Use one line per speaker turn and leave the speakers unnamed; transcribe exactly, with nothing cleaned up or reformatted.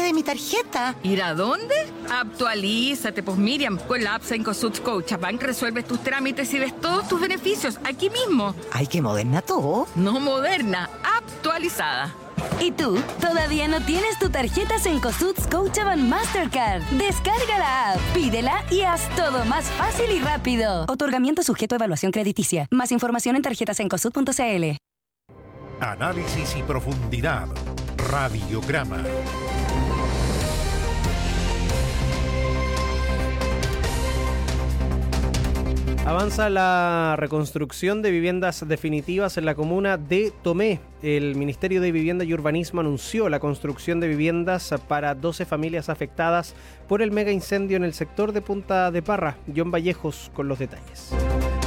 de mi tarjeta.
¿Ir a dónde? Actualízate, pues Miriam. Con la app Cencosud Scotiabank resuelves tus trámites y ves todos tus beneficios aquí mismo.
Ay, qué moderna todo.
No moderna, actualizada.
¿Y tú? ¿Todavía no tienes tu tarjeta Cencosud Scotiabank Mastercard? Descarga la app, pídela y haz todo más fácil y rápido. Otorgamiento sujeto a evaluación crediticia. Más información en tarjetas cencosud punto c l.
Análisis y profundidad. Radiograma.
Avanza la reconstrucción de viviendas definitivas en la comuna de Tomé. El Ministerio de Vivienda y Urbanismo anunció la construcción de viviendas para doce familias afectadas por el mega incendio en el sector de Punta de Parra. John Vallejos con los detalles.